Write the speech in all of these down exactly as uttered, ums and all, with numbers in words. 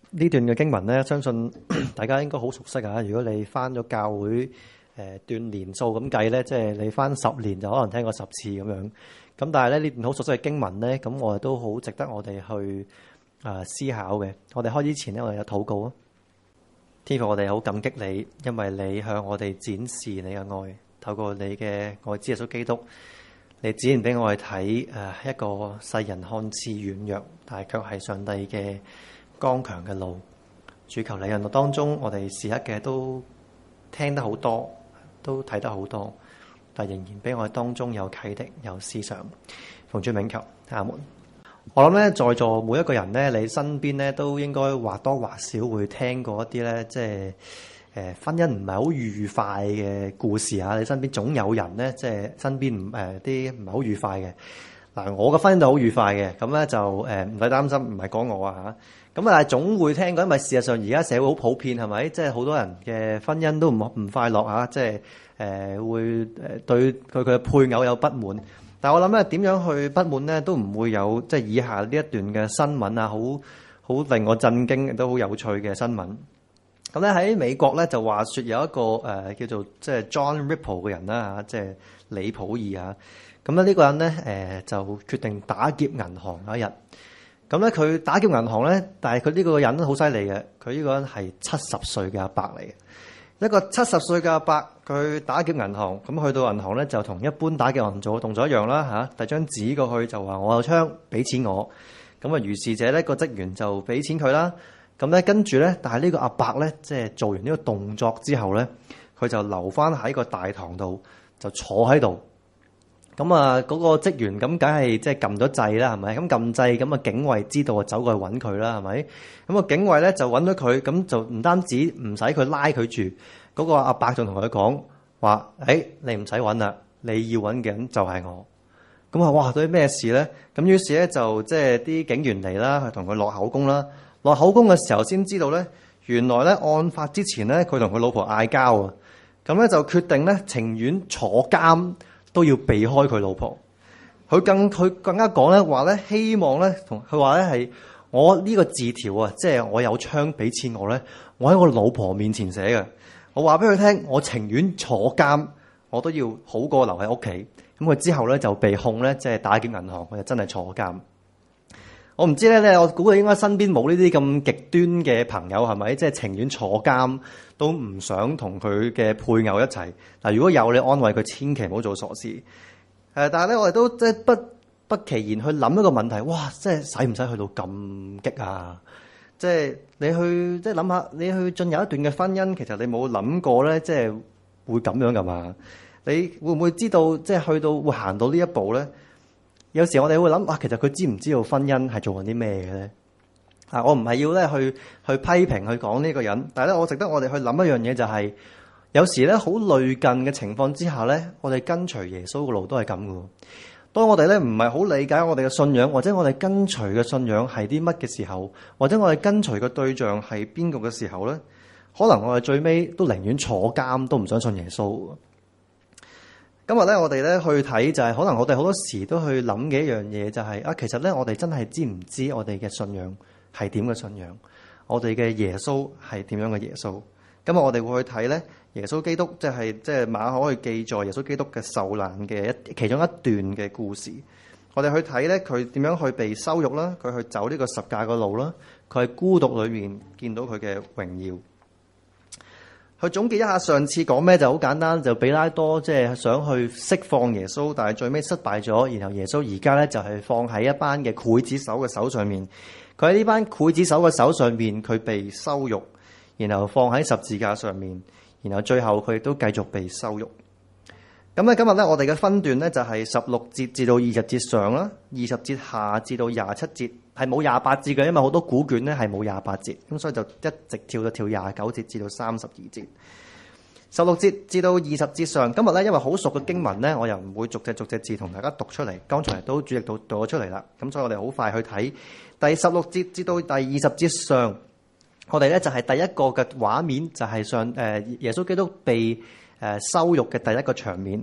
呢段嘅經文咧，相信大家應該好熟悉啊！如果你翻咗教會誒段年數咁計咧，即係你翻十年就可能聽過十次咁樣。咁但係咧，呢段好熟悉嘅經文咧，咁我哋都好值得我哋去啊思考嘅。我哋開之前咧，我哋有禱告啊！天父，我哋好感激你，因為你向我哋展示你嘅愛，透過你嘅愛子耶穌基督，你展現俾我哋睇誒一個世人看似軟弱，但係卻係上帝嘅剛強嘅路。主求你人路當中，我哋時刻嘅都聽得好多，都睇得好多，但仍然俾我哋當中有啟迪、有思想。奉主名求，阿門。我諗咧，在座每一個人咧，你身邊咧都應該或多或少會聽過一啲咧，即係誒婚姻唔係好愉快嘅故事啊！你身邊總有人咧，即係身邊唔誒啲唔係好愉快嘅。嗱，我嘅婚姻都好愉快嘅，咁咧就誒唔使擔心，唔係講我啊嚇。咁啊，但係總會聽過，因為事實上而家社會好普遍係咪？即係好多人嘅婚姻都唔唔快樂嚇，即係誒會誒對佢佢嘅配偶有不滿。但係我諗咧，點樣去不滿咧，都唔會有即係以下呢一段嘅新聞啊，好好令我震驚，亦都好有趣嘅新聞。咁咧喺美國咧就話説有一個誒、呃、叫做即係 John Ripple 嘅人啦嚇，即係李普爾啊。咁咧呢個人咧誒、呃、就決定打劫銀行嗰一日。咁咧佢打劫銀行咧，但係佢呢個人好犀利嘅，佢呢個人係七十歲嘅阿伯嚟嘅。一個七十歲嘅阿伯，佢打劫銀行，咁去到銀行咧就同一般打劫銀行做嘅動作一樣啦嚇，遞張紙過去就話我有槍，俾錢我。咁啊，如是者咧個職員就俾錢佢啦。咁咧跟住咧，但係呢個阿伯咧，即係做完呢個動作之後咧，佢就留翻喺個大堂度就坐喺度。咁啊，嗰個職員咁梗係即係撳咗掣啦，係咪？咁撳掣，咁啊警衛知道啊，走過去揾佢啦，係咪？咁啊警衛咧就揾到佢，咁就唔單止唔使佢拉佢住，嗰個阿伯仲同佢講話：誒，你唔使揾啦，你要揾嘅人就係我。咁啊，哇！到底咩事咧？咁於是咧就即係啲警員嚟啦，去同佢落口供啦。落口供嘅時候先知道咧，原來咧案發之前咧，佢同佢老婆嗌交啊。咁咧就決定咧，情願坐監都要避開佢老婆。佢更佢更加講咧話咧，希望咧同佢話咧係我呢個字條啊，即係我有槍俾錢我咧，我喺我老婆面前寫嘅。我話俾佢聽，我情願坐監，我都要好過留喺屋企。咁佢之後咧就被控咧，即係打劫銀行，佢就真係坐監。我唔知咧咧，我估佢應該身邊冇呢啲咁極端嘅朋友係咪？即係情願坐監都唔想同佢嘅配偶一齊。嗱，如果有你安慰佢，千祈唔好做傻事。誒，但係咧，我哋都即係不不其然去諗一個問題，哇！即係使唔使去到咁激啊？即係你去即係諗下，你去進入一段嘅婚姻，其實你冇諗過咧，即係會咁樣噶嘛？你會唔會知道即係去到會行到呢一步咧？有時我哋會諗啊，其實佢知唔知道婚姻係做緊啲咩嘅咧？啊，我唔係要咧去去批評去講呢個人，但係咧我值得我哋去諗一樣嘢，就係有時咧好類近嘅情況之下咧，我哋跟隨耶穌嘅路都係咁嘅。當我哋咧唔係好理解我哋嘅信仰，或者我哋跟隨嘅信仰係啲乜嘅時候，或者我哋跟隨嘅對象係邊個嘅時候咧，可能我哋最尾都寧願坐監，都唔想信耶穌。今日咧，我哋咧去睇就係，可能我哋好多時都去諗嘅一樣嘢，就係啊，其實咧我哋真係知唔知我哋嘅信仰係點嘅信仰？我哋嘅耶穌係點樣嘅耶穌？今日我哋會去睇咧耶穌基督，即係即係馬可去記載耶穌基督嘅受難嘅一其中一段嘅故事。我哋去睇咧佢點樣去被羞辱啦，佢去走呢個十架嘅路啦，佢喺孤獨裏面見到佢嘅榮耀。去總結一下上次講咩就好簡單，就彼拉多即係想去釋放耶穌，但係最尾失敗咗。然後耶穌而家咧就係放喺一班嘅劊子手嘅手上面，佢喺呢班劊子手嘅手上面，佢被羞辱，然後放喺十字架上面，然後最後佢亦都繼續被羞辱。咁咧今日咧我哋嘅分段咧就係十六節至到二十節上啦，二十節下至到廿七節。係冇廿八節嘅，因為好多古卷咧係冇廿八節，咁所以就一直跳到跳廿九節至到三十二節。十六節至到二十節上，今日咧因為好熟嘅經文咧，我又唔會逐隻逐隻字同大家讀出嚟。剛才都主力到讀咗出嚟啦，咁所以我哋好快去睇第十六節至到第二十節上，我哋咧就係第一個嘅畫面，就係上誒耶穌基督被誒羞辱嘅第一個場面。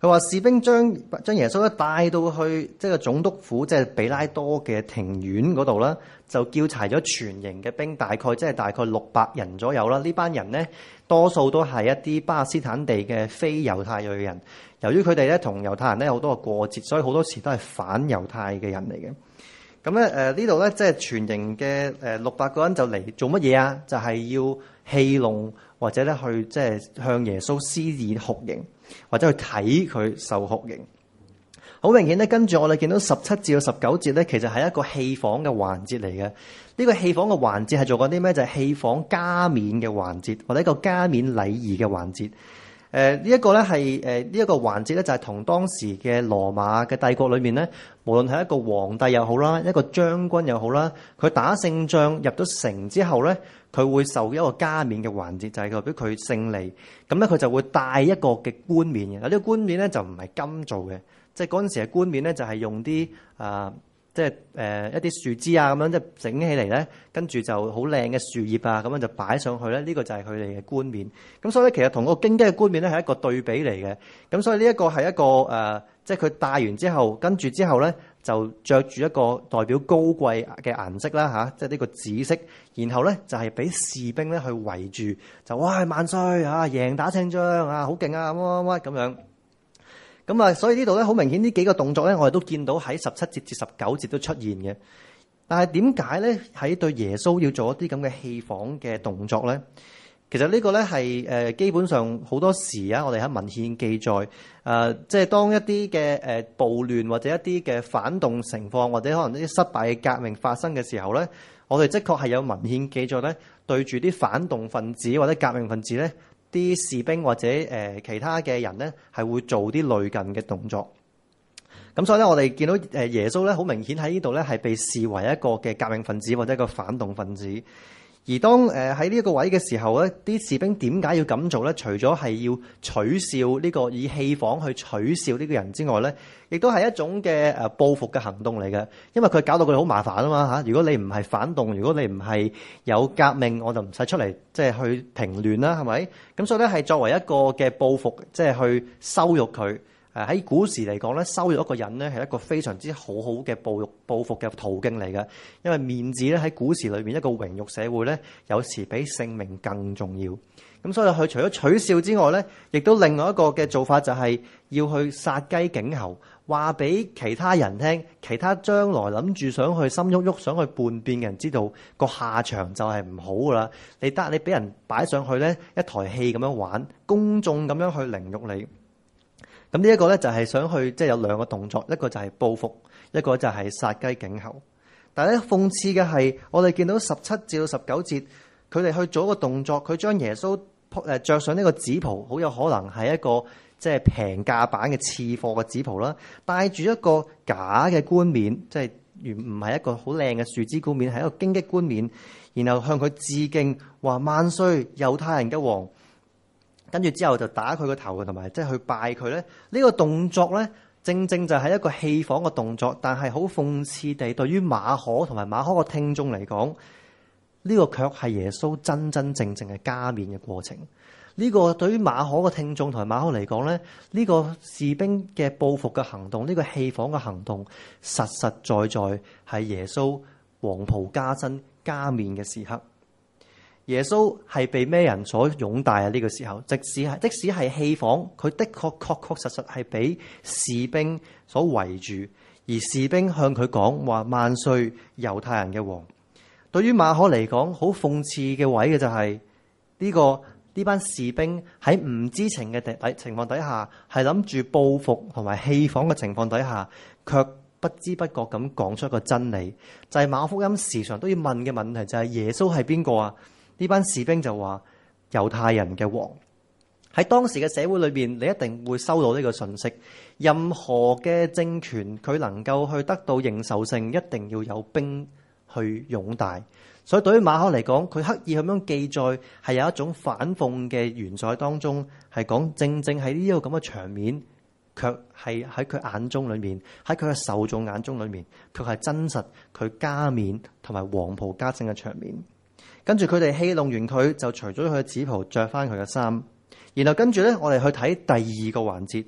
佢話士兵將將耶穌咧帶到去即係個總督府，即係比拉多嘅庭院嗰度啦，就叫齊咗全營嘅兵，大概即係大概六百人左右啦。呢班人呢，多數都係一啲巴勒斯坦地嘅非猶太裔嘅人。由於佢哋咧同猶太人咧有好多個過節，所以好多時都係反猶太嘅人嚟嘅。咁咧誒呢度咧即係全營嘅誒六百個人就嚟做乜嘢啊？就係、是、要戲弄或者咧去即係向耶穌施以酷刑，或者去睇佢受酷刑。好明顯咧，跟住我哋見到十七至到十九節咧，其實係一個戲房嘅環節嚟嘅。呢、這個戲房嘅環節係做緊啲咩？就係、是、戲房加冕嘅環節，或者一個加冕禮儀嘅環節。誒、呃這個、呢一個咧係誒呢一個環節咧，就係同當時嘅羅馬嘅帝國裏面咧，無論係一個皇帝又好啦，一個將軍又好啦，佢打勝仗入咗城之後咧，佢會受一個加冕嘅環節，就係代表佢勝利。咁咧佢就會戴一個嘅冠冕嘅。嗱、這、呢個冠冕咧就唔係金做嘅，即係嗰陣時嘅冠冕咧就係用啲啊。呃即係誒、呃、一啲樹枝啊咁樣，即係整起嚟咧，跟住就好靚嘅樹葉啊咁樣就擺上去咧。呢、這個就係佢哋嘅冠冕。咁所以咧，其實同個荊棘嘅冠冕咧係一個對比嚟嘅。咁所以呢一個係一個誒、呃，即係佢戴完之後，跟住之後咧就着住一個代表高貴嘅顏色啦嚇、啊，即係呢個紫色。然後咧就係、是、俾士兵咧去圍住，就哇萬歲啊，贏打勝仗啊，好勁啊，乜乜乜咁樣。咁啊，所以呢度咧好明顯，呢幾個動作咧，我哋都見到喺十七節至十九節都出現嘅。但係點解咧喺對耶穌要做一啲咁嘅戲仿嘅動作咧？其實呢個咧係誒基本上好多時啊，我哋喺文獻記載誒，即係當一啲嘅誒暴亂或者一啲嘅反動情況，或者可能一啲失敗嘅革命發生嘅時候咧，我哋的確係有文獻記載咧，對住啲反動分子或者革命分子咧，啲士兵或者誒其他嘅人咧，係會做啲類近嘅動作。咁所以咧，我哋見到誒耶穌咧，好明顯喺呢度咧係被視為一個嘅革命分子或者一個反動分子。而當誒喺呢一個位嘅時候咧，啲士兵點解要咁做咧？除咗係要取笑呢個以戲仿去取笑呢個人之外咧，亦都係一種嘅誒報復嘅行動嚟嘅。因為佢搞到佢哋好麻煩啊嘛嚇！如果你唔係反動，如果你唔係有革命，我就唔使出嚟即係去平亂啦，係咪？咁所以咧係作為一個嘅報復，即係去羞辱佢。誒喺古時嚟講咧，羞辱一個人咧係一個非常之好好嘅報復報復嘅途徑嚟嘅，因為面子咧喺古時裏面一個榮辱社會咧，有時比性命更重要。咁所以佢除咗取笑之外咧，亦都另外一個嘅做法就係要去殺雞儆猴，話俾其他人聽，其他將來諗住想去心喐喐、想去叛變嘅人知道個下場就係唔好噶啦。你得你俾人擺上去咧一台戲咁樣玩，公眾咁樣去凌辱你。咁呢一個咧就係想去，即係有兩個動作，一個就係報復，一個就係殺雞儆猴。但係咧諷刺嘅係，我哋見到十七至到十九節，佢哋去做一個動作，佢將耶穌誒著上呢個紫袍，好有可能係一個即係平價版嘅次貨嘅紫袍啦，戴住一個假嘅冠冕，即係原唔係一個好靚嘅樹枝冠冕，係一個荊棘冠冕，然後向佢致敬，話萬歲猶太人嘅王。跟住之後就打佢個頭，同埋即係去拜佢咧。呢、這個動作咧，正正就係一個戲仿嘅動作，但係好諷刺地，對於馬可同埋馬可個聽眾嚟講，呢、這個卻係耶穌真真正正嘅加冕嘅過程。呢、這個對於馬可嘅聽眾同埋馬可嚟講咧，呢、這個士兵嘅報復嘅行動，呢、這個戲仿嘅行動，實實在在係耶穌黃袍加身加冕嘅時刻。耶穌係被咩人所擁戴啊？呢個時候，即使係即使係戲仿，佢的確確確實實係俾士兵所圍住，而士兵向佢講話萬歲猶太人嘅王。對於馬可嚟講，好諷刺嘅位嘅就係呢個呢班士兵喺唔知情嘅底情況底下，係諗住報復同埋戲仿嘅情況底下，卻不知不覺咁講出一個真理，就係馬可福音時常都要問嘅問題，就係耶穌係邊個啊？呢班士兵就話猶太人嘅王。喺當時嘅社會裏邊，你一定會收到呢個信息。任何嘅政權佢能夠去得到認受性，一定要有兵去擁戴。所以對於馬可嚟講，佢刻意咁樣記載，係有一種反諷嘅元素當中，係講正正喺呢個咁嘅場面，卻係喺佢眼中裏面，喺佢嘅受眾眼中裏面，卻係真實佢加冕同埋黃袍加身嘅場面。跟住佢哋戲弄完佢，就除咗佢嘅紫袍，着翻佢嘅衫。然後跟住咧，我哋去睇第二個環節，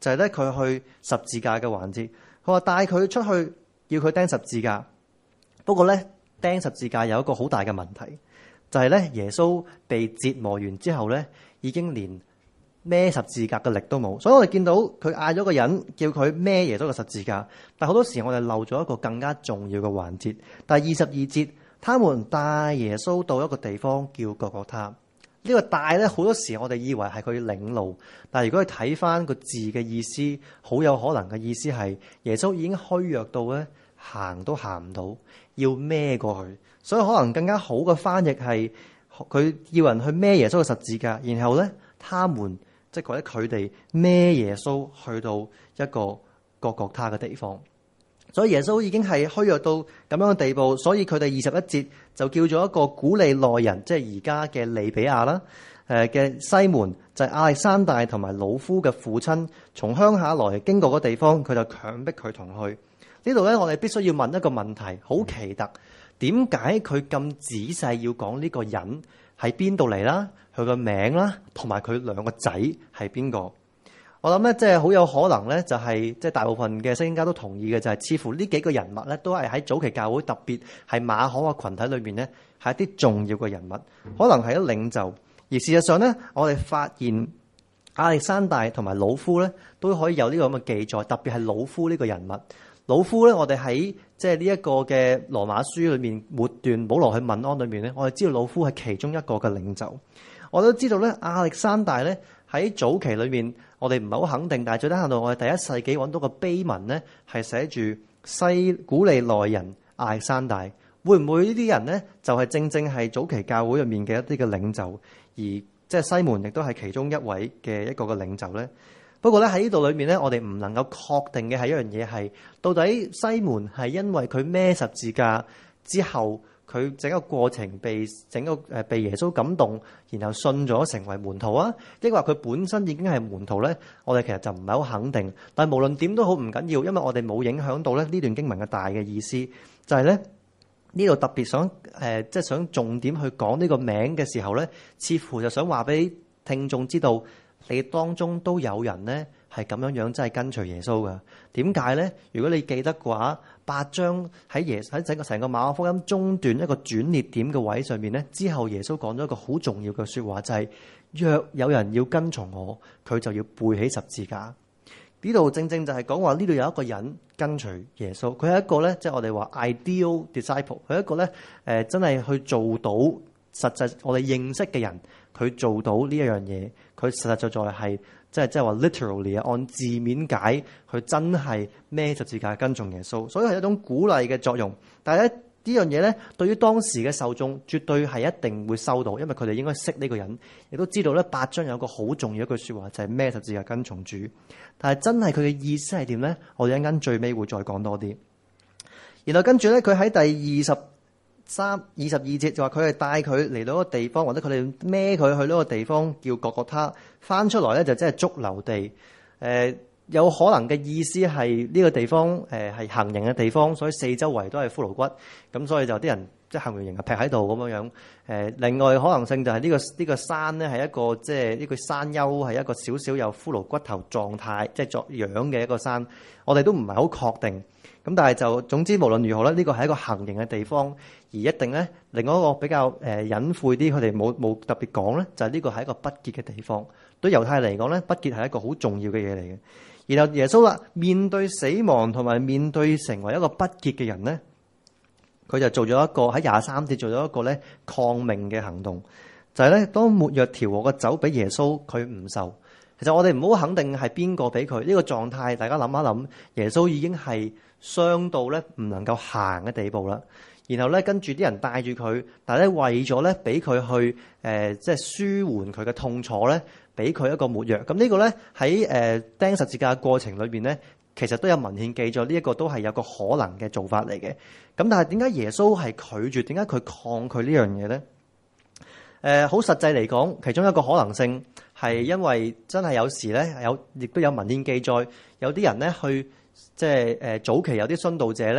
就係咧佢去十字架嘅環節。佢話帶佢出去，要佢釘十字架。不過咧，釘十字架有一個好大嘅問題，就係咧耶穌被折磨完之後咧，已經連孭十字架嘅力都冇。所以我哋見到佢嗌咗個人叫佢孭耶穌嘅十字架，但好多時我哋漏咗一個更加重要嘅環節。第二十二節，他們帶耶穌到一個地方叫各各他。呢個帶咧，好多時我哋以為係佢領路，但係如果你睇翻個字嘅意思，好有可能嘅意思係耶穌已經虛弱到咧行都行唔到，要孭過去。所以可能更加好嘅翻譯係佢要人去孭耶穌嘅十字架，然後咧他們即係或者佢哋孭耶穌去到一個各各他嘅地方。所以耶穌已經係虛弱到咁樣嘅地步，所以佢哋二十一節就叫咗一個古利奈人，即係而家嘅利比亞啦，誒嘅西門，就係亞歷山大同埋老夫嘅父親，從鄉下來經過嗰地方，佢就強迫佢同去。呢度咧，我哋必須要問一個問題，好奇特，點解佢咁仔細要講呢個人喺邊度嚟啦，佢個名啦，同埋佢兩個仔係邊個？我諗咧，即係好有可能咧，就係即係大部分嘅聖經家都同意嘅，就係似乎呢幾個人物咧，都係喺早期教會，特別係馬可嘅群體裏面咧，係一啲重要嘅人物，可能係一領袖。而事實上咧，我哋發現亞歷山大同埋老夫咧，都可以有呢個咁嘅記載，特別係老夫呢個人物。老夫咧，我哋喺即係呢一個嘅羅馬書裏面末段保羅去問安裏面咧，我哋知道老夫係其中一個嘅領袖。我都知道咧，亞歷山大咧喺早期裏面，我哋唔係好肯定，但係最低限度我哋第一世紀揾到個碑文咧，係寫住西古利奈人亞歷山大。會唔會呢啲人咧就係正正係早期教會入面嘅一啲嘅領袖，而即係西門亦都係其中一位嘅一個嘅領袖咧？不過咧喺呢度裏面咧，我哋唔能夠確定嘅係一樣嘢係，到底西門係因為佢孭十字架之後，佢整個過程被整個誒被耶穌感動，然後信咗成為門徒啊，抑或佢本身已經係門徒咧？我哋其實就唔係好肯定。但係無論點都好唔緊要，因為我哋冇影響到咧呢段經文嘅大嘅意思，就係咧呢度特別想誒即係想重點去講呢個名嘅時候咧，似乎就想話俾聽眾知道，你當中都有人咧係咁樣樣真係跟隨耶穌㗎。點解咧？如果你記得嘅話，八章喺耶喺整個成個馬可福音中段一個轉捩點嘅位上面咧，之後耶穌講咗一個好重要嘅說話，就係若有人要跟從我，佢就要背起十字架。呢度正正就係講話呢度有一個人跟隨耶穌，佢係一個咧，即係我哋話 ideal disciple，佢係一個咧誒真係去做到實際我哋認識嘅人，佢做到呢一樣嘢，佢實實在在係即係即係話 literally 啊，按字面解，佢真係孭十字架跟從耶穌，所以係一種鼓勵嘅作用。但係咧呢樣嘢咧，對於當時嘅受眾，絕對係一定會收到，因為佢哋應該識呢個人，亦都知道咧八章有個好重要一句說話，就係孭十字架跟從主。但係真係佢嘅意思係點咧？我哋一陣間最尾會再講多啲。然後跟住咧，佢喺第二十三、二十二節就話佢係帶佢嚟到一個地方，或者佢哋孭佢去呢個地方叫各各他，翻出來咧就即係髑髏地。誒、呃，有可能嘅意思係呢個地方誒係、呃、行刑嘅地方，所以四周圍都係骷髏骨，咁所以就啲人即係行完刑啊劈喺度咁樣樣。誒、呃，另外可能性就係呢、這個呢、這個山咧係一個即係呢個山丘係一個少少有骷髏骨頭狀態即係作樣嘅一個山，我哋都唔係好確定。咁但係就總之無論如何咧，呢個係一個行刑嘅地方，而一定咧另外一個比較誒隱晦啲，佢哋冇冇特別講咧，就係呢個係一個不潔嘅地方。對猶太嚟講咧，不潔係一個好重要嘅嘢嚟嘅。然後耶穌啦，面對死亡同埋面對成為一個不潔嘅人咧，佢就做咗一個喺廿三節做咗一個咧抗命嘅行動，就係咧當沒藥調和嘅酒俾耶穌，佢唔受。其實我哋唔好肯定係邊個俾佢呢個狀態，大家諗一諗，耶穌已經係傷到咧唔能夠行嘅地步啦。然後咧跟住啲人帶住佢，但係咧為咗咧俾佢去誒即係舒緩佢嘅痛楚咧，俾佢一個沒藥。咁呢個咧喺誒釘十字架嘅過程裏邊咧，其實都有文獻記載，呢一個都係有個可能嘅做法嚟嘅。咁但係點解耶穌係拒絕？點解佢抗拒呢樣嘢咧？誒好實際嚟講，其中一個可能性係因為真係有時咧有，亦都有文獻記載，有啲人咧去即係誒早期有啲殉道者咧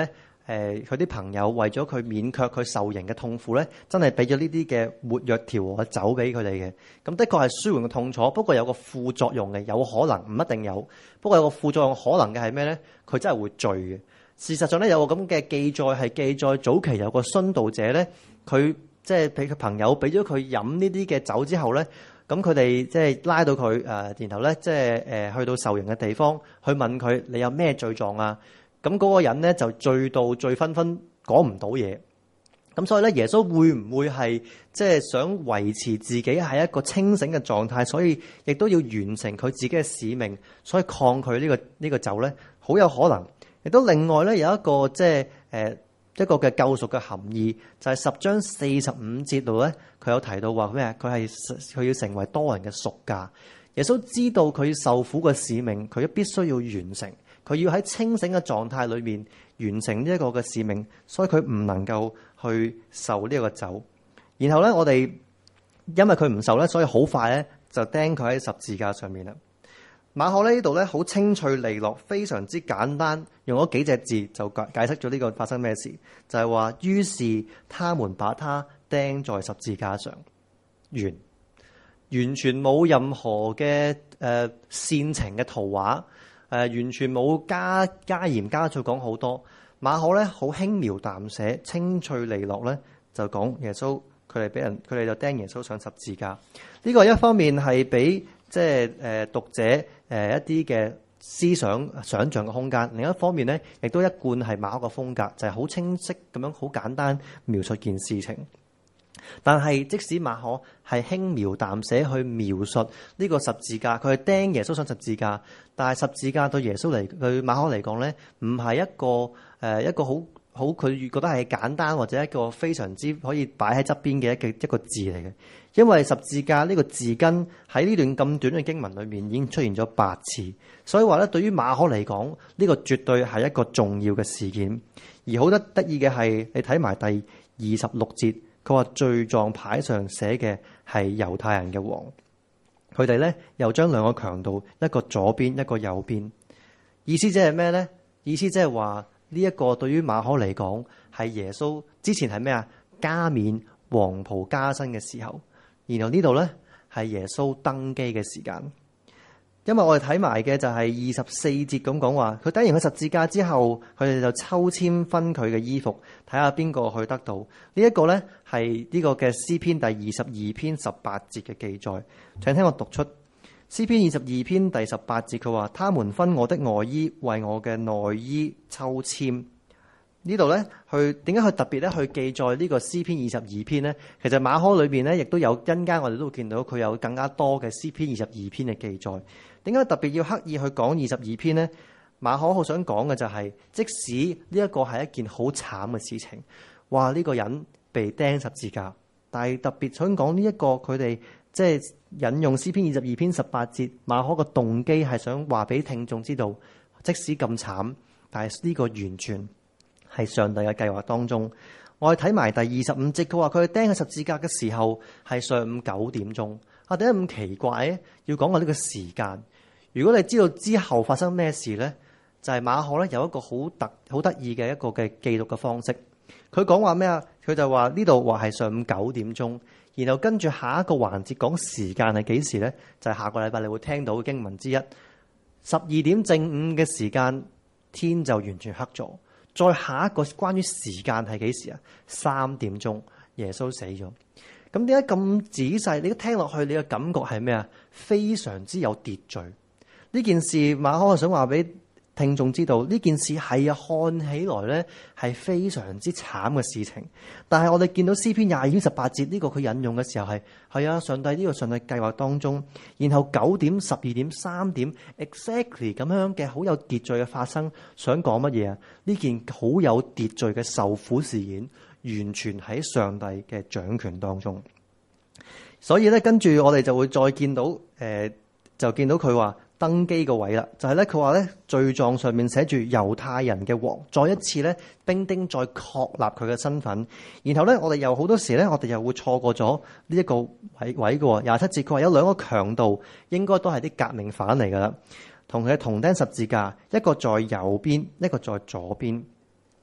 誒佢啲朋友為咗佢免卻佢受刑嘅痛苦咧，真係俾咗呢啲嘅沒藥調和嘅酒俾佢哋嘅。咁的確係舒緩個痛楚，不過有個副作用嘅，有可能唔一定有。不過有個副作用可能嘅係咩咧？佢真係會醉嘅。事實上咧，有個咁嘅記載係記載早期有個殉道者咧，佢即係俾佢朋友俾咗佢飲呢啲嘅酒之後咧。咁佢哋即係拉到佢誒，然後咧即係誒去到受刑嘅地方，去問佢你有咩罪狀啊？咁嗰個人咧就醉到醉醺醺，講唔到嘢。咁所以咧，耶穌會唔會係即係想維持自己係一個清醒嘅狀態，所以亦都要完成佢自己嘅使命，所以抗拒呢個呢個酒咧，好有可能。亦都另外咧有一個即係誒。一個嘅救贖嘅含義，就係、是、十章四十五節度咧，佢有提到話咩？佢係佢要成為多人嘅贖價。耶穌知道佢受苦嘅使命，佢必須要完成。佢要喺清醒嘅狀態裏面完成呢一個嘅使命，所以佢唔能夠去受呢個酒。然後咧，我哋因為佢唔受咧，所以好快咧就釘佢喺十字架上面啦。馬可呢度咧好清脆利落，非常之簡單，用咗幾隻字就解解釋咗呢個發生咩事，就係話，於是他們把他釘在十字架上，完，完全冇任何嘅誒、呃、煽情嘅圖畫，誒、呃、完全冇加加鹽加醋講好多。馬可咧好輕描淡寫，清脆利落咧就講耶穌佢哋俾人佢哋就釘耶穌上十字架。呢、這個一方面係俾即係誒讀者誒一啲嘅思想想像嘅空間，另一方面咧，亦都一貫係馬可嘅風格，就係、是、好清晰咁樣好簡單描述件事情。但係即使馬可係輕描淡寫去描述呢個十字架，佢係釘耶穌上十字架，但係十字架對耶穌嚟對馬可嚟講咧，唔係一個誒、呃、一個好好佢覺得係簡單或者一個非常之可以擺喺側邊嘅一個一個字嚟嘅。因為十字架呢個字根喺呢段咁短嘅經文裏面已經出現咗八次，所以話咧，對於馬可嚟講，呢個絕對係一個重要嘅事件。而好得得意嘅係，你睇埋第二十六節，佢話罪狀牌上寫嘅係猶太人嘅王，佢哋咧又將兩個強盜，一個左邊一個右邊，意思即係咩咧？意思即係話呢一個對於馬可嚟講係耶穌之前係咩啊？加冕黃袍加身嘅時候。然後呢度咧係耶穌登基嘅時間，因為我哋睇埋嘅就係二十四節咁講話，佢釘完佢十字架之後，佢哋就抽籤分佢嘅衣服，睇下邊個去得到。呢、這、一個咧係呢個嘅詩篇第二十二篇十八節嘅記載，請聽我讀出詩篇二十二篇第十八節，佢話：他們分我的外衣，為我嘅內衣抽籤。呢度咧，去點解佢特別咧去記載呢個詩篇二十二篇咧？其實馬可裏邊咧，亦都有陣間我哋都會見到佢有更加多嘅詩篇二十二篇嘅記載。點解特別要刻意去講二十二篇咧？馬可好想講嘅就係、是，即使呢一個係一件好慘嘅事情，話呢、這個人被釘十字架，但係特別想講呢一個佢哋即係引用詩篇二十二篇十八節，馬可嘅動機係想話俾聽眾知道，即使咁慘，但係呢個完全係上帝嘅計劃當中。我哋睇埋第二十五節，佢話佢釘喺十字架嘅時候係上午九點鐘。啊，點解咁奇怪咧？要講我呢個時間。如果你知道之後發生咩事咧，就係、是、馬可咧有一個好特好得意嘅一個嘅記錄嘅方式。佢講話咩啊？佢就話呢度話係上午九點鐘，然後跟住下一個環節講時間係幾時咧？就係、是、下個禮拜你會聽到嘅經文之一。十二點正午嘅時間，天就完全黑咗。再下一個關於時間係幾時啊？三點鐘，耶穌死咗。咁點解咁仔細？你一聽落去，你嘅感覺係咩啊？非常之有秩序。呢件事馬可想話俾聽眾知道，呢件事係啊，看起來咧係非常之慘嘅事情。但係我哋見到詩篇廿二篇十八節呢個佢引用嘅時候係係啊，上帝呢個上帝計劃當中，然後九點、十二點、三點 exactly 咁樣嘅好有秩序嘅發生，想講乜嘢啊？呢件好有秩序嘅受苦事件，完全喺上帝嘅掌權當中。所以咧，跟住我哋就會再見到誒、呃，就見到佢話登基個位啦，就係咧佢話咧罪狀上面寫住猶太人嘅王，再一次咧兵丁再確立佢嘅身份。然後咧我哋又好多時咧，我哋又會錯過咗呢一個位位嘅廿七節，佢話有兩個強盜，應該都係啲革命犯嚟噶啦，同佢同釘十字架，一個在右邊，一個在左邊。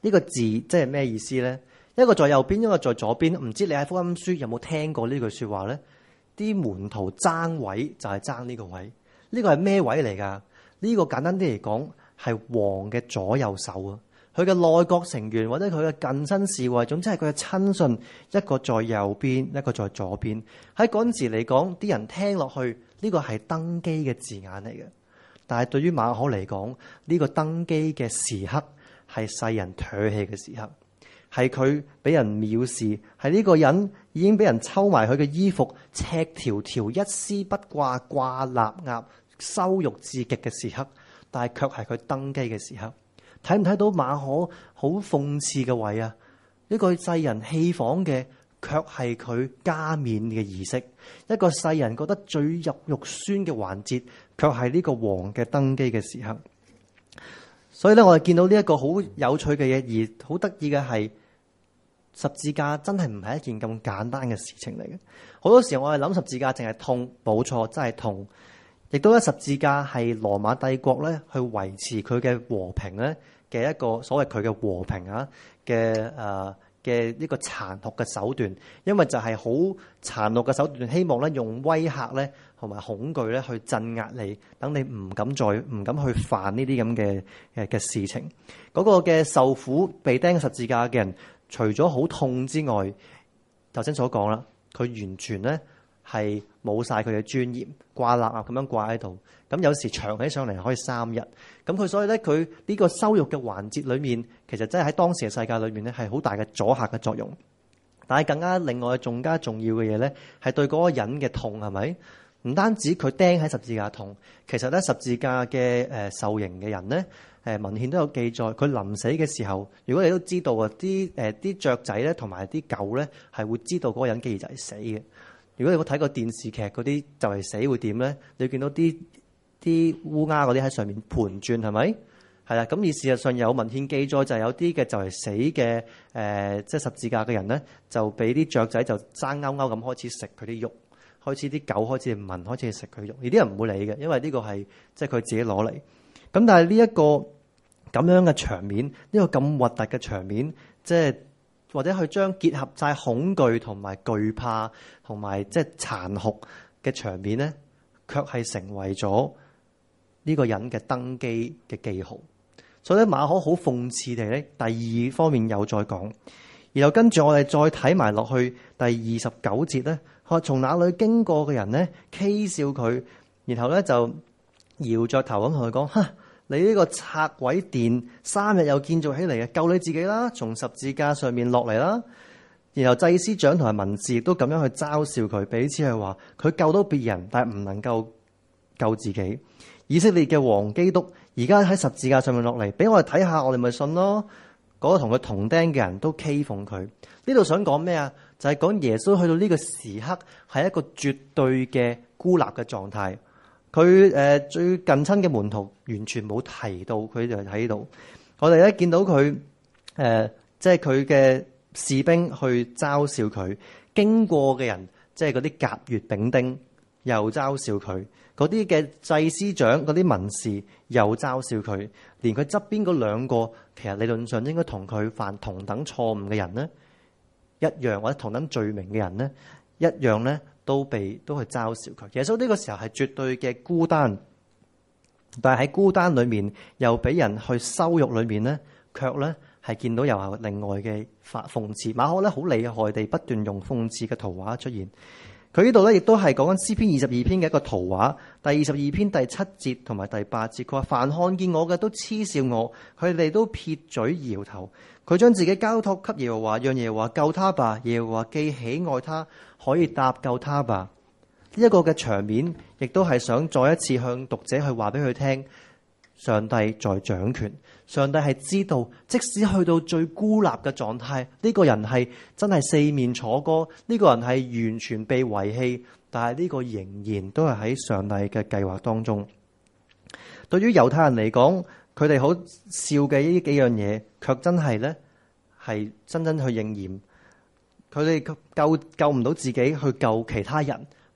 呢個字即係咩意思咧？一個在右邊，一個在左邊。唔知你喺福音書有冇聽過呢句說話咧？啲門徒爭位就係爭呢個位。呢個係咩位嚟㗎？呢個簡單啲嚟講係王嘅左右手啊。佢嘅內閣成員或者佢嘅近親侍衛，總之係佢嘅親信，一個在右邊，一個在左邊。喺嗰陣時嚟講，啲人聽落去呢個係登基嘅字眼嚟嘅。但係對於馬可嚟講，呢個登基嘅時刻係世人唾棄嘅時刻，係佢俾人藐視，係呢個人已經俾人抽埋佢嘅衣服，赤條條一絲不掛，掛臘鴨，羞辱至極嘅時刻。但係卻係佢登基嘅時刻。睇唔睇到馬可好諷刺嘅位啊？一個世人戲仿嘅，卻係佢加冕嘅儀式；一個世人覺得最入肉酸嘅環節，卻係呢個王嘅登基嘅時刻。所以咧，我哋見到呢一個好有趣嘅嘢，而好得意嘅係十字架真係唔係一件咁簡單嘅事情嚟嘅。好多時候我哋諗十字架淨係痛，冇錯，真係痛。亦都咧，十字架係羅馬帝國咧去維持佢嘅和平咧嘅一個所謂佢嘅和平啊嘅誒嘅呢個殘酷嘅手段，因為就係好殘酷嘅手段，希望咧用威嚇咧同埋恐懼咧去鎮壓你，等你唔敢再唔敢去犯呢啲咁嘅誒嘅事情。嗰、那個嘅受苦被釘十字架嘅人，除咗好痛之外，頭先所講啦，佢完全咧係冇晒佢嘅尊嚴，掛臘鴨咁樣掛喺度。咁有時長起上嚟可以三日。咁佢所以咧，佢呢個羞辱嘅環節裏面，其實真係喺當時嘅世界裏面咧，係好大嘅阻嚇嘅作用。但係更加另外仲加重要嘅嘢咧，係對嗰個人嘅痛係咪？唔單止佢釘喺十字架痛，其實咧十字架嘅誒受刑嘅人咧，誒文獻都有記載，佢臨死嘅時候，如果你都知道啊，啲誒啲雀仔咧同埋啲狗咧係會知道嗰個人幾時就係死嘅。如果你有睇過電視劇嗰啲就係死會點咧？你見到啲啲烏鴉嗰啲喺上面盤轉係咪？係啦，咁而事實上有文獻記載就係有啲嘅就係死嘅誒、呃，即係十字架嘅人咧，就俾啲雀仔就生勾勾咁開始食佢啲肉，開始啲狗開始聞，開始食佢肉。而啲人唔會理嘅，因為呢個係即係佢自己攞嚟。咁但係呢一個咁樣嘅場面，呢、呢個咁核突嘅場面，即係或者去將結合晒恐懼同埋懼怕同埋即係殘酷嘅場面咧，卻係成為咗呢個人嘅登基嘅記號。所以咧，馬可好諷刺地咧，第二方面又再講，然後跟住我哋再睇埋落去第二十九節咧，佢從那裏經過嘅人咧，譏笑佢，然後咧就搖着頭咁同佢講：哈！你呢個拆毀殿，三日又建造起嚟嘅，救你自己啦！從十字架上面落嚟啦！然後祭司長同埋文士都咁樣去嘲笑佢，彼此係話佢救到別人，但係唔能夠救自己。以色列嘅王基督而家喺十字架上面落嚟，俾我哋睇下，我哋咪信咯。嗰、那個同佢同釘嘅人都譏諷佢。呢度想講咩啊？就係、是、講耶穌去到呢個時刻係一個絕對嘅孤立嘅狀態。佢誒、呃、最近親嘅門徒完全冇提到佢就喺度。我哋咧見到佢誒、呃，即係佢嘅士兵去嘲笑佢，經過嘅人即係嗰啲甲乙丙丁又嘲笑佢。嗰啲嘅祭司長、嗰啲文士又嘲笑佢，連佢側邊嗰兩個，其實理論上應該同佢犯同等錯誤嘅人呢，一樣或者同等罪名嘅人呢，一樣咧都被都去嘲笑佢。耶穌呢個時候係絕對嘅孤單，但係喺孤單裏面又俾人去羞辱裏面咧，卻咧係見到又係另外嘅發諷刺。馬可咧好厲害地不斷用諷刺嘅圖畫出現。佢呢度咧，亦都係講緊詩篇二十二篇嘅一個圖畫。第二十二篇第七節同埋第八節，佢話：凡看見我嘅都嗤笑我，佢哋都撇嘴搖頭。佢將自己交託給耶和華，讓耶和華救他吧。耶和華既喜愛他，可以搭救他吧。呢一個嘅場面，亦都係想再一次向讀者去話俾佢聽，上帝在掌權。上帝係知道，即使去到最孤立嘅狀態，呢個人係真係四面楚歌，呢個人係完全被遺棄，但係呢個仍然都係喺上帝嘅計劃當中。對於猶太人嚟講，佢哋好笑嘅呢幾樣嘢，卻真係咧係真真去應驗。佢哋救救唔到自己，去救其他人，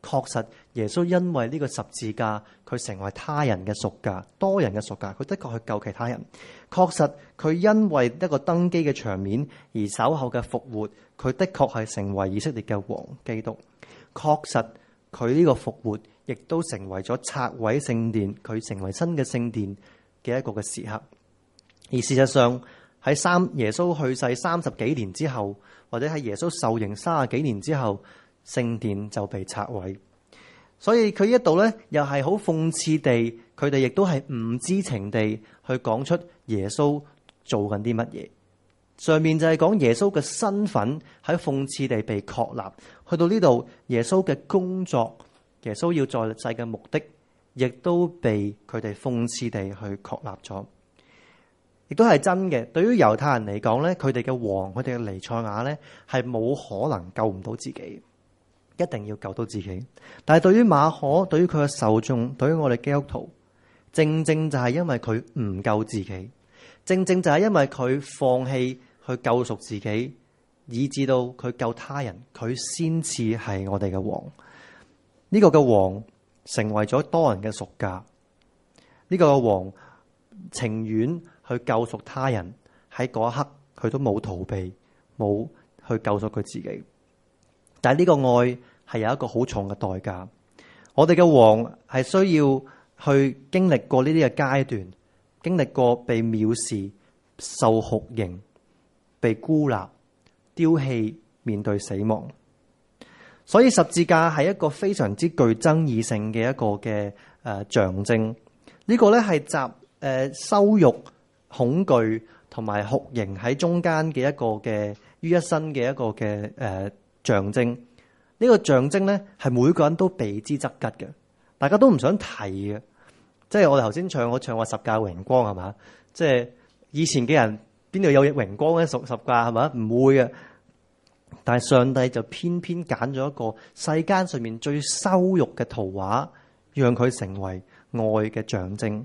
確實耶穌因為呢個十字架，佢成為他人嘅贖價，多人嘅贖價，佢的確去救其他人。確實佢因為一個登基嘅場面而稍後嘅復活，佢的確係成為以色列嘅王基督。確實佢呢個復活亦都成為咗拆毀聖殿，佢成為新嘅聖殿嘅一個嘅時刻。而事實上喺三耶穌去世三十幾年之後，或者喺耶穌受刑三十幾年之後，聖殿就被拆毀。所以佢呢一度咧，又係好諷刺地，佢哋亦都係唔知情地去講出耶穌做緊啲乜嘢。上面就係講耶穌嘅身份喺諷刺地被確立，去到呢度耶穌嘅工作，耶穌要在世嘅目的，亦都被佢哋諷刺地去確立咗。亦都係真嘅。對於猶太人嚟講咧，佢哋嘅王，佢哋嘅彌賽亞咧，係冇可能救唔到自己，一定要救到自己。但係對於馬可，對於佢嘅受眾，對於我哋基督徒，正正就係因為佢唔救自己，正正就係因為佢放棄去救贖自己，以至到佢救他人，佢先至係我哋嘅王。呢個嘅王成為咗多人嘅贖價，呢個嘅王情願去救贖他人，喺嗰一刻佢都冇逃避，冇去救贖佢自己。但係呢個愛係有一個好重嘅代價。我哋嘅王係需要去經歷過呢啲嘅階段，經歷過被藐視、受酷刑、被孤立、丟棄、面對死亡。所以十字架係一個非常之具爭議性嘅一個嘅誒象徵。呢個咧係集誒羞辱、恐懼同埋酷刑喺中間嘅一個嘅於一身嘅一個嘅誒象徵。呢個象徵咧係每個人都避之則吉嘅，大家都唔想提嘅。即係我哋頭先唱我唱話十架榮光係嘛？即係以前嘅人邊度有榮光咧？屬十架係嘛？唔會嘅。但係上帝就偏偏揀咗一個世間上面最羞辱嘅圖畫，讓佢成為愛嘅象徵。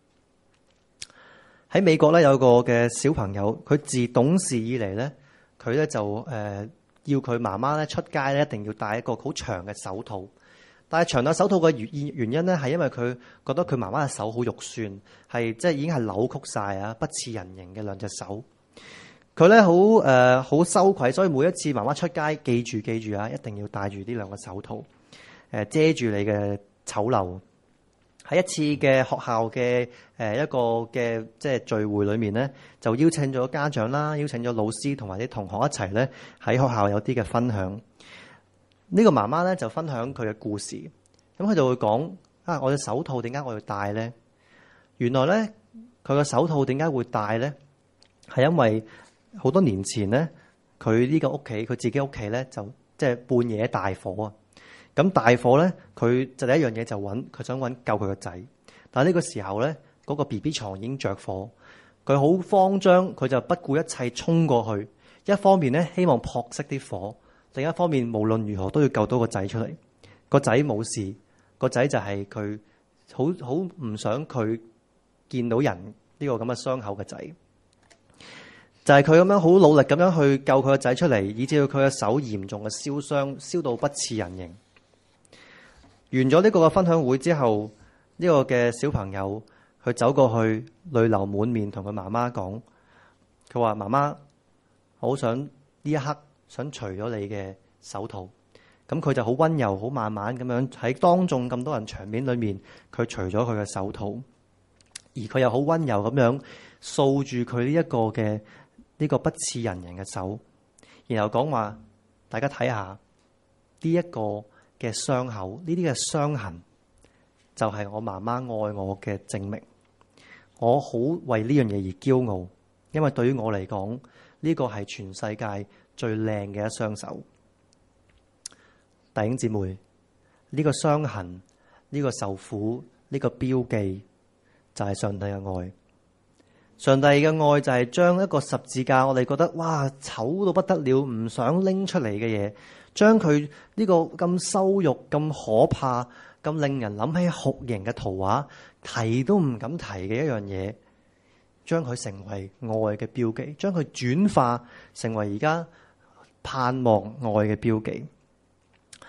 喺美國咧有個嘅小朋友，佢自懂事以嚟咧，佢咧就誒、呃、要佢媽媽咧出街咧一定要戴一個好長嘅手套。但係長嘅手套嘅原原因咧係因為佢覺得佢媽媽嘅手好肉酸，係即係已經係扭曲晒啊，不似人形嘅兩隻手。佢咧好誒好羞愧，所以每一次媽媽出街，記住記住啊，一定要戴住呢兩個手套，誒、呃、遮住你嘅醜陋。喺一次嘅學校嘅誒一個嘅即係聚會裏面咧，就邀請咗家長啦，邀請咗老師同埋啲同學一齊咧喺學校有啲嘅分享。呢、這個媽媽咧就分享佢嘅故事，咁佢就會講啊，我嘅手套點解我要戴咧？原來咧佢個手套點解會戴咧？係因為好多年前咧，佢呢個屋企，佢自己屋企咧就即係半夜大火啊！咁大火咧，佢就第一樣嘢就揾，佢想揾救佢個仔。但係呢個時候咧，嗰個 B B 床已經着火，佢好慌張，佢就不顧一切衝過去。一方面咧希望撲熄啲火，另一方面無論如何都要救到個仔出嚟。個仔冇事，個仔就係佢好好唔想佢見到人呢個咁嘅傷口嘅仔。就係佢咁樣好努力咁樣去救佢個仔出嚟，以至到佢嘅手嚴重嘅燒傷，燒到不似人形。完咗呢個嘅分享會之後，呢個嘅小朋友佢走過去，淚流滿面，同佢媽媽講：佢話媽媽，好想呢一刻想除咗你嘅手套。咁佢就好溫柔，好慢慢咁樣喺當眾咁多人場面裏面，佢除咗佢嘅手套，而佢又好溫柔咁樣掃住佢呢一個嘅。呢個不似人形嘅手，然後講話，大家睇下呢一個嘅傷口，呢啲嘅傷痕，就係我媽媽愛我嘅證明。我好為呢樣嘢而驕傲，因為對於我嚟講，呢個係全世界最靚嘅一雙手。弟兄姊妹，呢個傷痕，呢個受苦，呢個標記，就係上帝嘅愛。上帝嘅愛就係將一個十字架，我哋覺得哇醜到不得了，唔想拎出嚟嘅嘢，將佢呢個咁羞辱、咁可怕、咁令人諗起酷刑嘅圖畫，提都唔敢提嘅一樣嘢，將佢成為愛嘅標記，將佢轉化成為而家盼望愛嘅標記。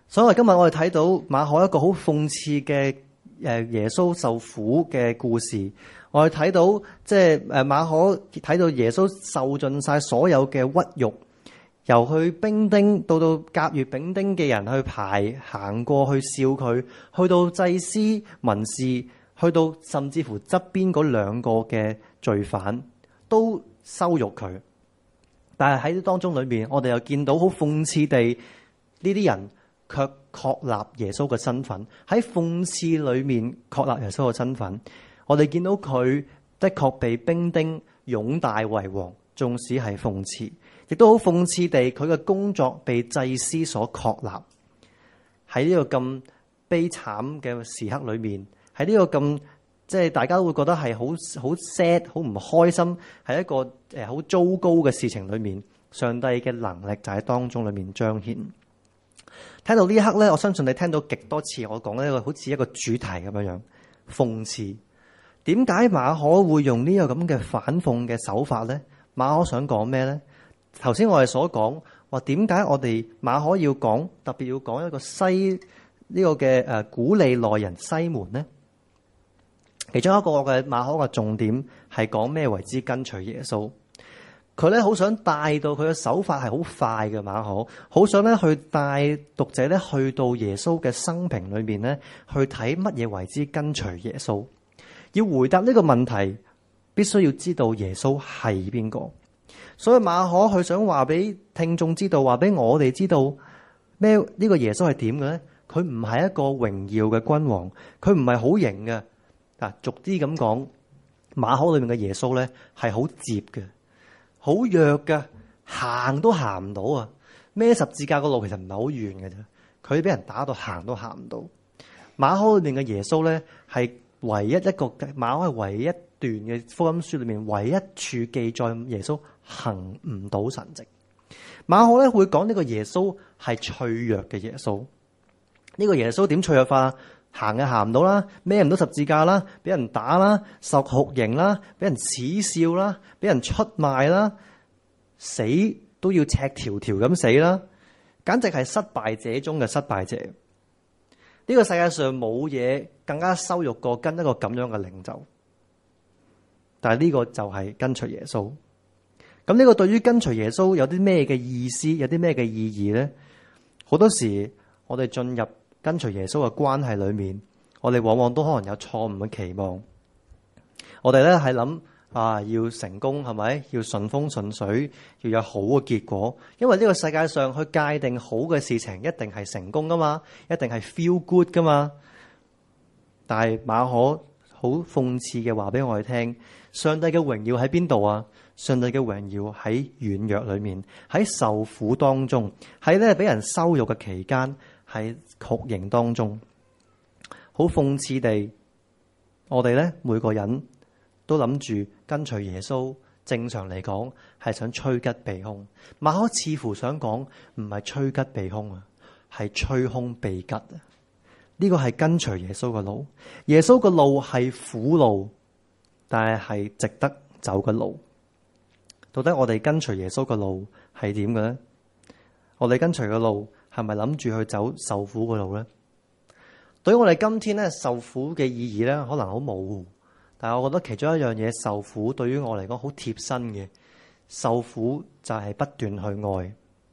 所以今日我哋睇到馬可一個好諷刺嘅誒耶穌受苦嘅故事。我哋睇到即係誒馬可睇到耶穌受盡晒所有嘅屈辱，由去兵丁到到甲乙丙丁嘅人去排行過去笑佢，去到祭司文士，去到甚至乎側邊嗰兩個嘅罪犯都羞辱佢。但係喺當中裏面，我哋又見到好諷刺地呢啲人卻確立耶穌嘅身份，喺諷刺裏面確立耶穌嘅身份。我哋見到佢的確被兵丁擁戴為王，縱使係諷刺，亦都好諷刺地佢嘅工作被祭司所確立。喺呢個咁悲慘嘅時刻裏面，喺呢個咁即係大家都會覺得係好好 sad、好唔開心，係一個誒好糟糕嘅事情裏面，上帝嘅能力就喺當中裏面彰顯。聽到呢一刻咧，我相信你聽到極多次我講呢個好似一個主題咁樣樣諷刺。點解馬可會用呢個咁嘅反諷嘅手法咧？馬可想講咩咧？頭先我哋所講話，點解我哋馬可要講特別要講一個西呢個嘅誒古利奈人西門咧？其中一個嘅馬可嘅重點係講咩為之跟隨耶穌。佢咧好想帶到佢嘅手法係好快嘅，馬可好想咧去帶讀者咧去到耶穌嘅生平裏面咧，去睇乜嘢為之跟隨耶穌。要回答呢個問題，必須要知道耶穌係邊個。所以馬可佢想話俾聽眾知道，話俾我哋知道咩呢個耶穌係點嘅咧？佢唔係一個榮耀嘅君王，佢唔係好型嘅。嗱，俗啲咁講，馬可裏面嘅耶穌咧係好接嘅。好弱嘅，行都行唔到啊！孭十字架個路其實唔係好遠嘅啫，佢俾人打到行都行唔到。馬可裏面嘅耶穌咧，係唯一一個馬可係唯一一段嘅福音書裏面唯一處記載耶穌行唔到神蹟。馬可咧會講呢個耶穌係脆弱嘅耶穌。呢個耶穌點脆弱法？行嘅行唔到啦，孭唔到十字架啦，俾人打啦，受酷刑啦，俾人恥笑啦，俾人出賣啦，死都要赤條條咁死啦，簡直係失敗者中嘅失敗者。呢個世界上冇嘢更加羞辱過跟一個咁樣嘅領袖，但係呢個就係跟隨耶穌。咁呢個對於跟隨耶穌有啲咩嘅意思，有啲咩嘅意義咧？好多時我哋進入跟隨耶穌嘅關係裏面，我哋往往都可能有錯誤嘅期望。我哋咧係諗啊，要成功係咪？要順風順水，要有好嘅結果。因為呢個世界上去界定好嘅事情，一定係成功噶嘛，一定係 feel good 噶嘛。但係馬可好諷刺嘅話俾我哋聽，上帝嘅榮耀喺邊度啊？上帝嘅榮耀喺軟弱裏面，喺受苦當中，喺咧俾人羞辱嘅期間，喺酷刑當中。好諷刺地，我哋咧每個人都諗住跟隨耶穌，正常嚟講係想趨吉避凶。馬可似乎想講唔係趨吉避凶啊，係趨凶避吉啊。呢個係跟隨耶穌嘅路，耶穌嘅路係苦路，但係係值得走嘅路。到底我哋跟隨耶穌嘅路係點嘅咧？我哋跟隨嘅路係咪諗住去走受苦嘅路咧？對於我哋今天咧受苦嘅意義咧，可能好模糊。但係我覺得其中一樣嘢，受苦對於我嚟講好貼身嘅，受苦就係不斷去愛。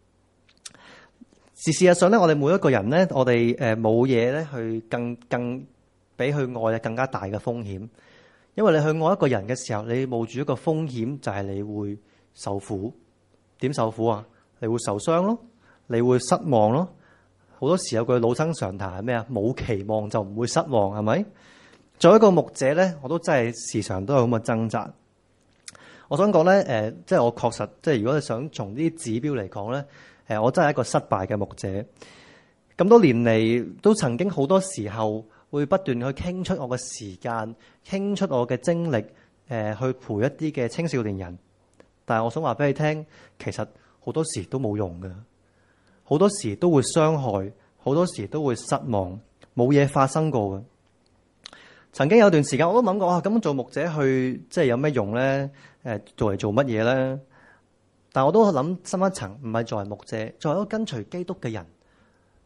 事事實上咧，我哋每一個人咧，我哋誒冇嘢咧去更更比去愛更加大嘅風險。因為你去愛一個人嘅時候，你冒住一個風險，就係你會受苦。點受苦啊？你會受傷咯，你會失望咯。好多時有句老生常談係咩啊？冇期望就唔會失望，係咪？作為一個牧者咧，我都真係時常都有咁嘅掙扎。我想講咧，誒、呃，即係我確實，即係如果你想從呢啲指標嚟講咧，誒、呃，我真係一個失敗嘅牧者。咁多年嚟，都曾經好多時候會不斷去傾出我嘅時間，傾出我嘅精力，誒、呃，去陪一啲嘅青少年人。但係我想話俾你聽，其實好多時都冇用嘅，好多時都會傷害，好多時都會失望，冇嘢發生過嘅。曾經有段時間我都諗過，哇，咁做牧者去即係有咩用咧？誒，做嚟做乜嘢咧？但我都諗深一層，唔係作為牧者，作為一個跟隨基督嘅人，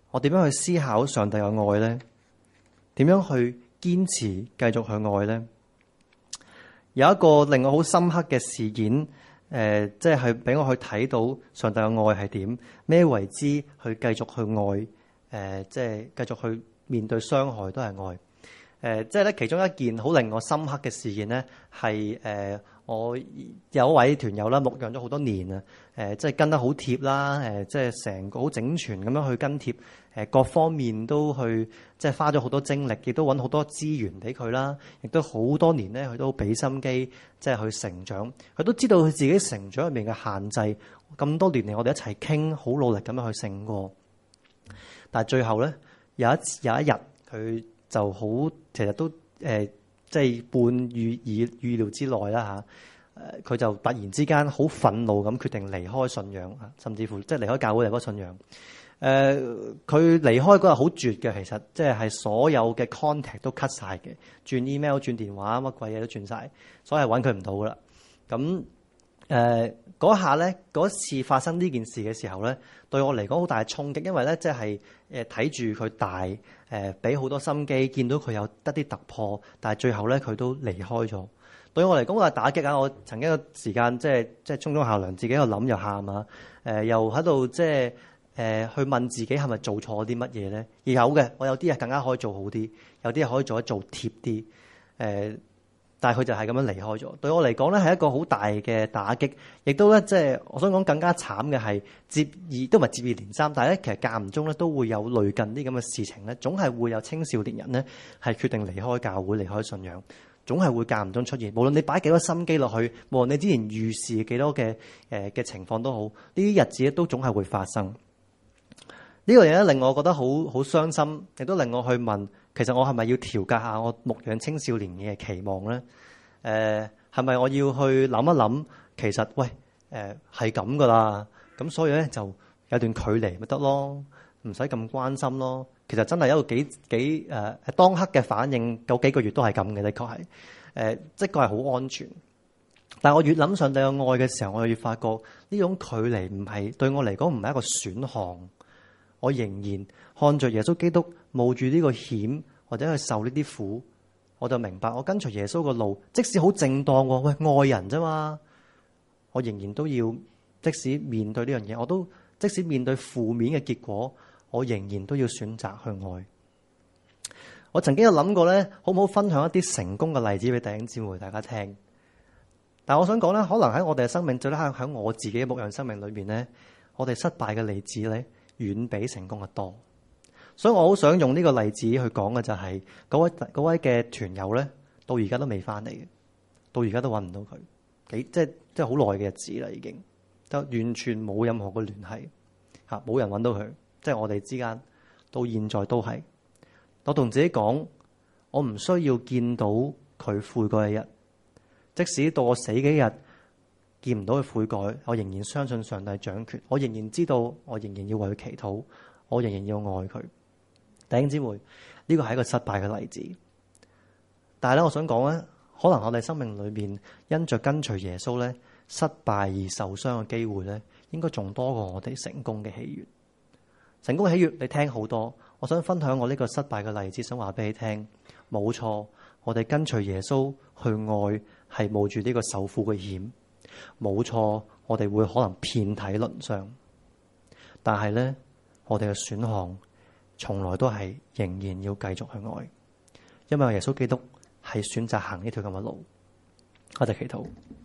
我點樣去思考上帝嘅愛咧？點樣去堅持繼續去愛咧？有一個令我好深刻嘅事件，誒、呃，即係俾我去睇到上帝嘅愛係點，咩為之去繼續去愛，誒、呃，即係繼續去面對傷害都係愛。誒、呃，即係咧其中一件好令我深刻嘅事件咧，係誒、呃、我有一位團友啦，牧養咗好多年啊，誒、呃，即係跟得好貼啦，誒、呃，即係成個好整全咁樣去跟貼，誒、呃，各方面都去即係花咗好多精力，亦都揾好多資源俾佢啦，亦都好多年咧，佢都俾心機即係去成長，佢都知道佢自己成長入面嘅限制，咁多年嚟我哋一齊傾，好努力咁樣去勝過，但係最後咧有一有一日佢就好，其實都誒、呃，即係半預意預料之內啦嚇。誒、啊，佢就突然之間好憤怒咁決定離開信仰啊，甚至乎即係離開教會離開信仰。誒、呃，佢離開嗰日好絕嘅，其實即係係所有嘅 contact 都 cut 晒嘅，轉 email、轉電話乜鬼嘢都轉晒，所以係揾佢唔到噶啦。咁誒嗰下咧，嗰次發生呢件事嘅時候咧，對我嚟講好大嘅衝擊，因為咧即係誒睇住佢大。誒俾好多心機，見到佢有得啲突破，但係最後咧佢都離開咗。對我嚟講係打擊啊！我曾經有時間即係即係衝衝下涼，自己喺度諗又喊啊！誒、呃、又喺度即係誒、呃、去問自己係咪做錯啲乜嘢咧？而有嘅，我有啲嘢更加可以做好啲，有啲嘢可以做得做貼啲。誒、呃，但係佢就係咁樣離開咗。對我嚟講咧係一個好大嘅打擊，亦都咧即係我想講更加慘嘅係接二都唔係接二連三，但係咧其實間唔中咧都會有類近啲咁嘅事情咧，總係會有青少年人咧係決定離開教會、離開信仰，總係會間唔中出現。無論你擺幾多心機落去，無論你之前預示幾多嘅誒嘅情況都好，呢啲日子咧都總係會發生。呢個嘢咧令我覺得好好傷心，亦都令我去問，其實我係咪要調教下我牧養青少年嘅期望咧？誒、呃，係咪我要去諗一諗？其實喂，誒係咁噶啦，咁所以咧就有段距離咪得咯，唔使咁關心咯。其實真係一個幾幾誒、呃、當刻嘅反應，嗰幾個月都係咁嘅，的確係誒，即係個係好安全。但係我越諗上帝嘅愛嘅時候，我就越發覺呢種距離唔係對我嚟講唔係一個選項。我仍然看着耶穌基督冒住呢個險或者去受呢啲苦，我就明白我跟隨耶穌個路，即使好正當喎，喂愛人啫嘛，我仍然都要，即使面對呢樣嘢，我都即使面對負面嘅結果，我仍然都要選擇去愛。我曾經有諗過咧，好唔好分享一啲成功嘅例子俾弟兄姊妹大家聽？但係我想講咧，可能喺我哋嘅生命，最咧喺我自己嘅牧養生命裏邊咧，我哋失敗嘅例子咧，遠比成功嘅多，所以我好想用呢個例子去講嘅就係、是、嗰位嗰位嘅團友咧，到而家都未翻嚟嘅，到而家都揾唔到佢，幾即係即係好耐嘅日子啦，已經就完全冇任何嘅聯繫嚇，冇人揾到佢，即係我哋之間到現在都係。我同自己講，我唔需要見到佢悔改一日，即使到我死幾日。見唔到佢悔改，我仍然相信上帝掌權，我仍然知道，我仍然要為佢祈禱，我仍然要愛佢。弟兄姊妹，呢個係一個失敗嘅例子。但係咧，我想講咧，可能我哋生命裏面因着跟隨耶穌咧，失敗而受傷嘅機會咧，應該仲多過我哋成功嘅喜悅。成功嘅喜悅你聽好多，我想分享我呢個失敗嘅例子，想話俾你聽，冇錯，我哋跟隨耶穌去愛，係冒住呢個受苦嘅險。冇錯，我哋會可能遍體鱗傷，但係咧，我哋嘅選項從來都係仍然要繼續去愛，因為耶穌基督係選擇行呢條咁嘅路。我哋祈禱，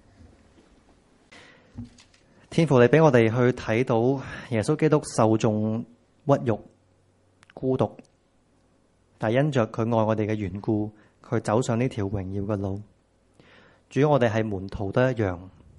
天父，你俾我哋去睇到耶穌基督受盡屈辱、孤獨，但因着佢愛我哋嘅緣故，佢走上呢條榮耀嘅路。主，我哋係門徒都一樣。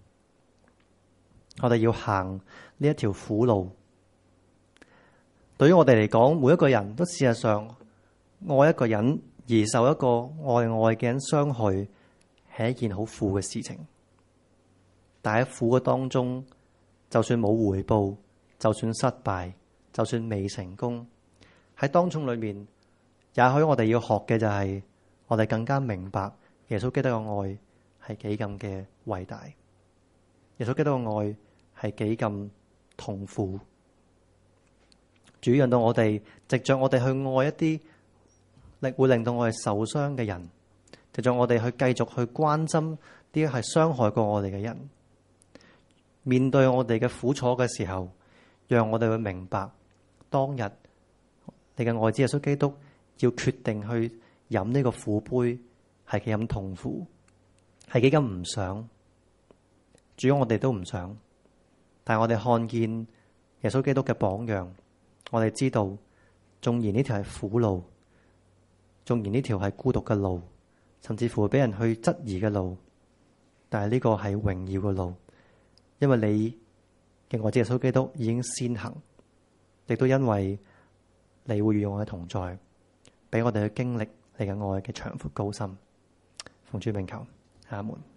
我哋要行呢一條苦路，對於我哋嚟講，每一個人都事實上愛一個人而受一個愛愛嘅人傷害，係一件好苦嘅事情。但喺苦嘅當中，就算冇回報，就算失敗，就算未成功，喺當中裏面，也許我哋要學嘅就係，我哋更加明白耶穌基督嘅愛係幾咁嘅偉大。耶穌基督嘅愛係幾咁痛苦。 主讓到我哋，藉着我哋去愛一啲力會令到我哋受傷嘅人，藉着我哋去繼續去關心啲係傷害過我哋嘅人。面對我哋嘅苦楚嘅時候，讓我哋會明白，當日你嘅愛子耶穌基督要決定去飲呢個苦杯，係幾咁痛苦，係幾咁唔想。主要我哋都唔想，但係我哋看見耶穌基督嘅榜樣，我哋知道，縱然呢條係苦路，縱然呢條係孤獨嘅路，甚至乎俾人去質疑嘅路，但係呢個係榮耀嘅路。因為你嘅愛子耶穌基督已經先行，亦都因為你會與我嘅同在，俾我哋去經歷你嘅愛嘅長闊高深。奉主名求，阿門。